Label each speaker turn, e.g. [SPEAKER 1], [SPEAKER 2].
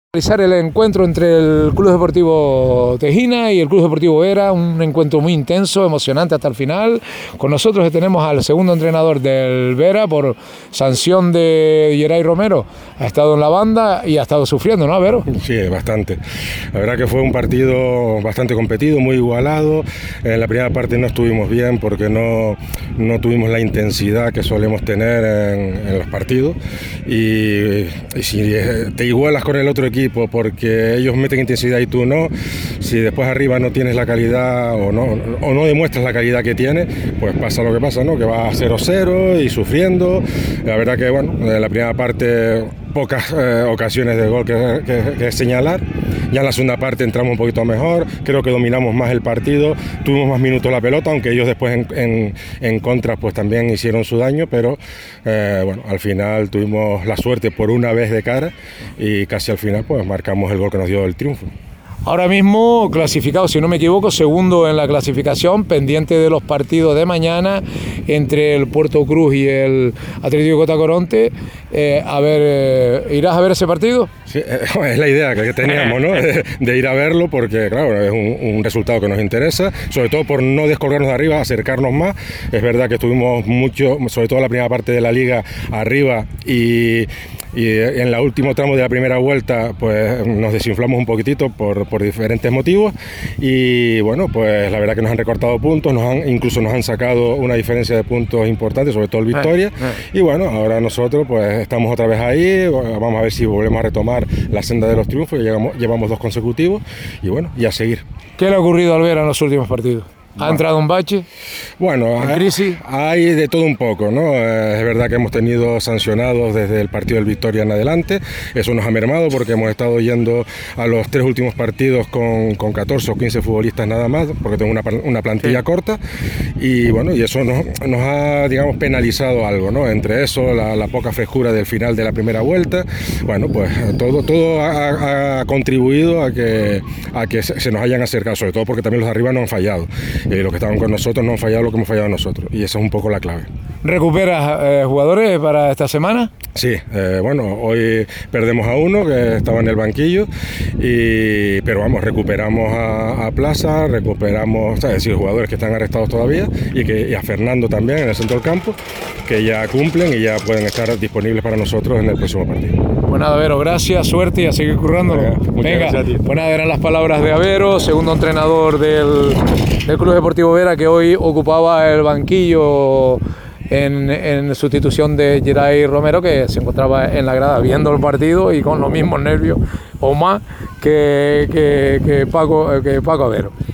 [SPEAKER 1] Realizar el encuentro entre el Club Deportivo Tejina y el Club Deportivo Vera, un encuentro muy intenso, emocionante hasta el final. Con nosotros tenemos al segundo entrenador del Vera por sanción de Geray Romero. Ha estado en la banda y ha estado sufriendo, ¿no, Vero?
[SPEAKER 2] Sí, bastante. La verdad que fue un partido bastante competido, muy igualado. En la primera parte no estuvimos bien porque no tuvimos la intensidad que solemos tener en los partidos. Y si te igualas con el otro equipo porque ellos meten intensidad y tú no, si después arriba no tienes la calidad o no demuestras la calidad que tienes, pues pasa lo que pasa, ¿no? Que vas a 0-0 y sufriendo. La verdad que, bueno, en la primera parte pocas ocasiones de gol que señalar. Ya en la segunda parte entramos un poquito mejor, creo que dominamos más el partido, tuvimos más minutos la pelota, aunque ellos después en contra pues también hicieron su daño, pero bueno, al final tuvimos la suerte por una vez de cara y casi al final pues marcamos el gol que nos dio el triunfo.
[SPEAKER 1] Ahora mismo clasificado, si no me equivoco, segundo en la clasificación, pendiente de los partidos de mañana entre el Puerto Cruz y el Atlético Cota-Coronte. ¿Irás a ver ese partido?
[SPEAKER 2] Sí, es la idea que teníamos, ¿no? de ir a verlo porque, claro, es un resultado que nos interesa, sobre todo por no descolgarnos de arriba, acercarnos más. Es verdad que estuvimos mucho, sobre todo en la primera parte de la liga, arriba y en el último tramo de la primera vuelta pues nos desinflamos un poquitito por diferentes motivos y bueno, pues la verdad que nos han recortado puntos, incluso nos han sacado una diferencia de puntos importante, sobre todo el Victoria, y bueno, ahora nosotros pues estamos otra vez ahí, vamos a ver si volvemos a retomar la senda de los triunfos, llevamos 2 consecutivos y bueno, y a seguir.
[SPEAKER 1] ¿Qué le ha ocurrido al Vera en los últimos partidos? ¿Ha entrado un bache?
[SPEAKER 2] Bueno,
[SPEAKER 1] crisis?
[SPEAKER 2] Hay de todo un poco, ¿no? Es verdad que hemos tenido sancionados desde el partido del Victoria en adelante, eso nos ha mermado porque hemos estado yendo a los 3 últimos partidos con 14 o 15 futbolistas nada más, porque tengo una plantilla corta y bueno, y eso nos ha, digamos, penalizado algo, ¿no? Entre eso, la poca frescura del final de la primera vuelta, bueno, pues todo ha contribuido a que se nos hayan acercado, sobre todo porque también los de arriba no han fallado. Los que estaban con nosotros no han fallado lo que hemos fallado nosotros y esa es un poco la clave.
[SPEAKER 1] ¿Recuperas jugadores para esta semana?
[SPEAKER 2] Sí, bueno, hoy perdemos a uno que estaba en el banquillo, pero vamos, recuperamos a Plaza, recuperamos, es decir, jugadores que están arrestados todavía y a Fernando también en el centro del campo, que ya cumplen y ya pueden estar disponibles para nosotros en el próximo partido.
[SPEAKER 1] Pues nada, Avero, gracias, suerte y a seguir currándolo.
[SPEAKER 2] Venga, gracias a ti.
[SPEAKER 1] Pues nada, eran las palabras de Avero, segundo entrenador del Club Deportivo Vera, que hoy ocupaba el banquillo en sustitución de Geray Romero, que se encontraba en la grada viendo el partido y con los mismos nervios o más que Paco Avero.